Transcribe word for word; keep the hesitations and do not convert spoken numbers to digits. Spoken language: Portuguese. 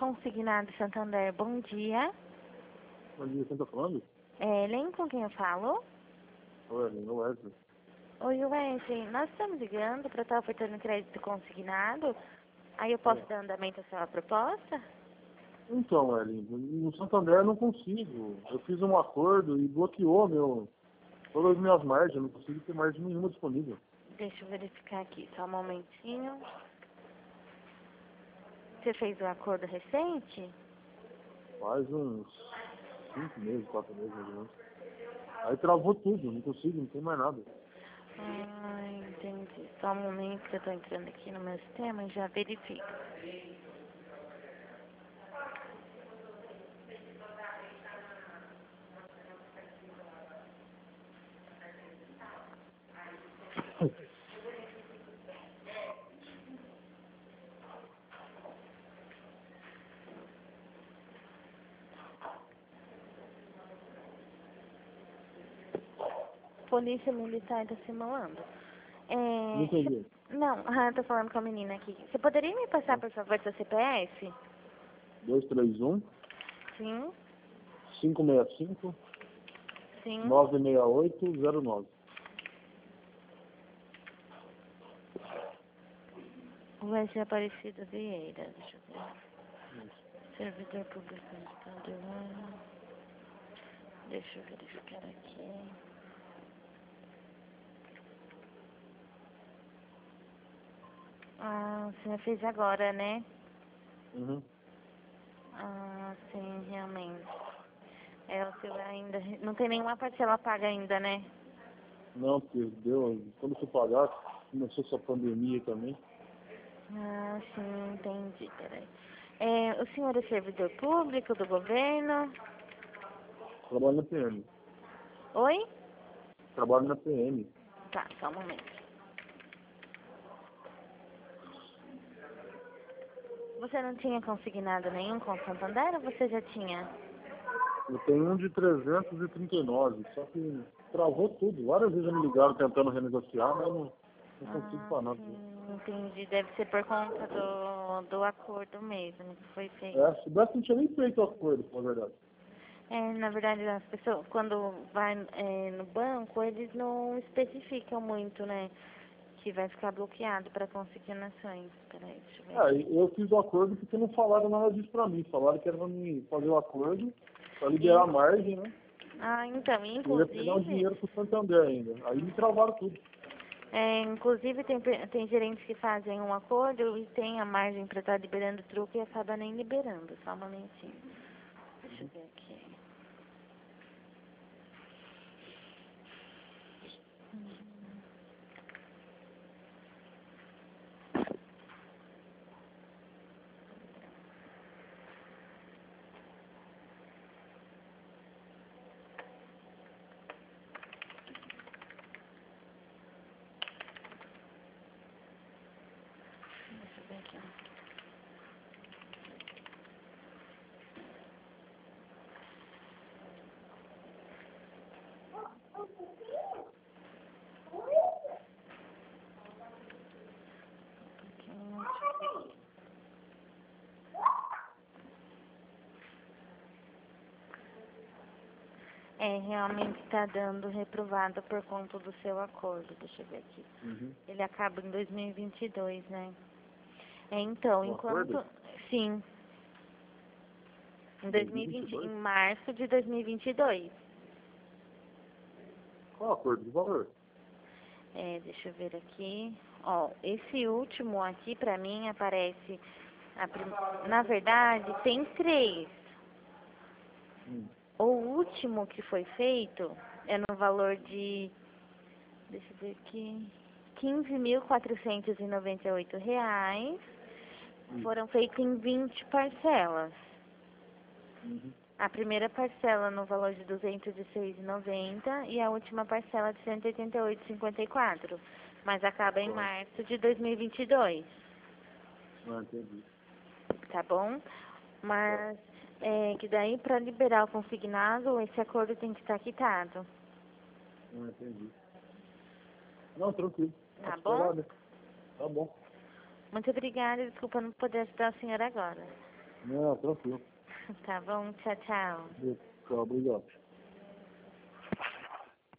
Consignado Santander, bom dia. Bom dia, quem tá falando? É, Ellen, com quem eu falo? Oi, Ellen, é o Wesley. Oi, Wesley, nós estamos ligando para estar ofertando crédito consignado. Aí eu posso É. dar andamento à sua proposta? Então, Ellen, no Santander eu não consigo. Eu fiz um acordo e bloqueou meu, todas as minhas margens, eu não consigo ter margem nenhuma disponível. Deixa eu verificar aqui, só um momentinho. Você fez o acordo recente? Faz uns cinco meses, quatro meses mais ou menos. Aí travou tudo, não consigo, não tem mais nada. Ah, entendi. Só um momento que eu estou entrando aqui no meu sistema e já verifico. Polícia Militar está simulando. É, Não entendi. não, ah, tô falando com a menina aqui. Você poderia me passar, por favor, seu C P F? dois três um, Sim, cinco seis cinco, sim. nove seis oito zero nove. Wesley Aparecido Vieira, deixa eu ver. Servidor público estadual. Deixa eu verificar aqui. Ah, você fez agora, né? Uhum. Ah, sim, realmente. É, o seu ainda... Não tem nenhuma parcela paga ainda, né? Não, porque deu, quando eu fui pagar, começou essa pandemia também. Ah, sim, entendi, peraí. É, o senhor é servidor público do governo? Trabalho na P M. Oi? Trabalho na P M. Tá, só um momento. Você não tinha consignado nenhum com o Santander ou você já tinha? Eu tenho um de trezentos e trinta e nove, só que travou tudo. Várias vezes me ligaram tentando renegociar, mas não, não consigo Ah, falar nada. sim, entendi. Deve ser por conta do, do acordo mesmo que foi feito. É, se tivesse, não tinha nem feito o acordo, na verdade. É, na verdade, as pessoas, quando vai é, no banco, eles não especificam muito, né? Que vai ficar bloqueado para consignações. Peraí, deixa eu ver É, aqui. e eu fiz o acordo porque não falaram nada disso pra mim. Falaram que era pra mim fazer o acordo, pra liberar a E, margem, né? ah, então, E eu ia pegar um inclusive, dinheiro pro Santander ainda. Aí me travaram tudo. é, inclusive tem, pe- tem gerentes que fazem um acordo e tem a margem para estar liberando truque e acaba nem liberando. Só um momentinho. Deixa eu ver aqui. Deixa eu ver aqui. Aqui. É, realmente está dando reprovado por conta do seu acordo. Deixa eu ver aqui. Uhum. Ele acaba em dois mil e vinte e dois, né? É, então, Um enquanto... acordo? Sim, em dois mil e vinte, em dois mil e vinte e dois? março de dois mil e vinte e dois. Qual acordo de valor? É, deixa eu ver aqui. Ó, esse último aqui pra mim aparece... a prim- Na verdade, tem três. Hum. O último que foi feito é no valor de... Deixa eu ver aqui... quinze mil quatrocentos e noventa e oito reais. Hum. Foram feitas em vinte parcelas. Uhum. A primeira parcela no valor de duzentos e seis reais e noventa centavos e a última parcela de cento e oitenta e oito reais e cinquenta e quatro centavos. Mas acaba em Tá. março de dois mil e vinte e dois, Ah, entendi. tá bom? Mas é que daí para liberar o consignado, esse acordo tem que estar quitado, Ah, entendi. Não, tranquilo. tá Pode bom? esperar, né? Tá bom. Muito obrigada, desculpa não poder ajudar a senhora agora. Não, tranquilo. Tá bom, tchau, tchau. Tchau, obrigado.